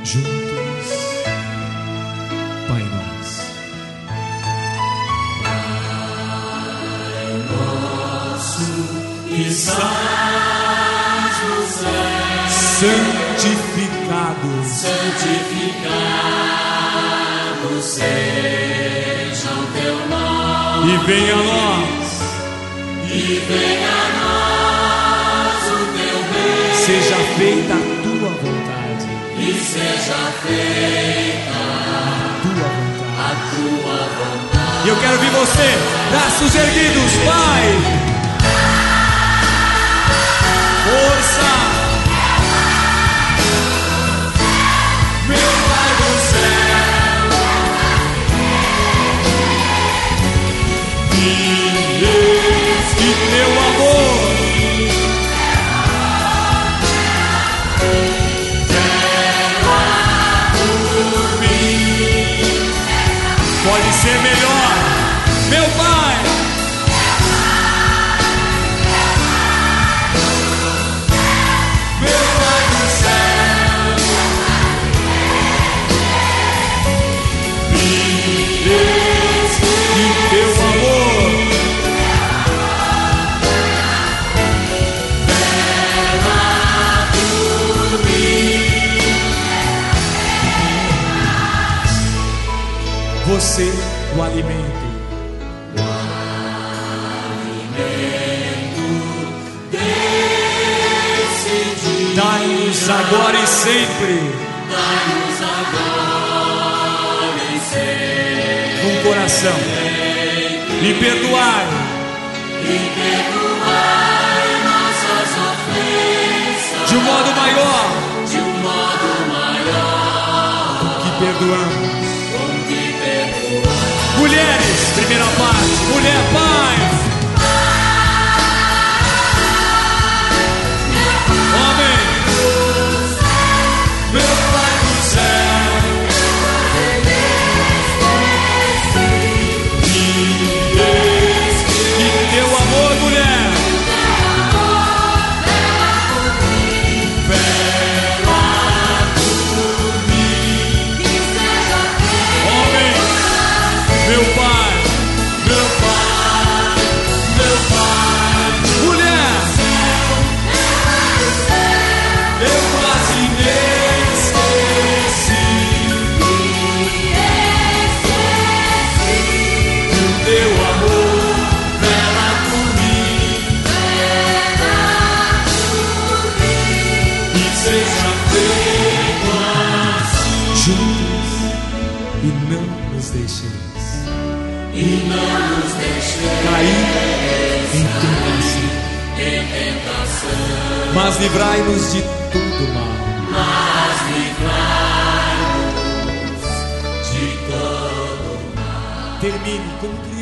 Juntos, Pai Nosso. Pai nosso que estás no céu, Santificado seja o teu nome, e venha a nós o teu reino, seja feita a tua vontade, e seja feita a a tua vontade. E eu quero ver você, braços erguidos, Pai. Força. Meu Pai do céu, Que teu amor pode ser melhor, meu Pai. meu Pai do céu, Que teu amor você, o alimento. Dai-nos agora e sempre dai-nos agora e sempre um coração e perdoai nossas ofensas de um modo maior que perdoamos. com que perdoamos. Mulheres, primeira parte, mulher, pai. Homem, Meu Pai do céu, que teu amor, mulher, homem, meu pai, meu Pai, mulher, eu quase me esqueci do teu amor, vela por mim, e seja feito assim, juntos e não nos deixeis e não nos deixeis cair em em tentação, tentação, mas livrai-nos de todo mal. mas livrai-nos de todo mal. Termine como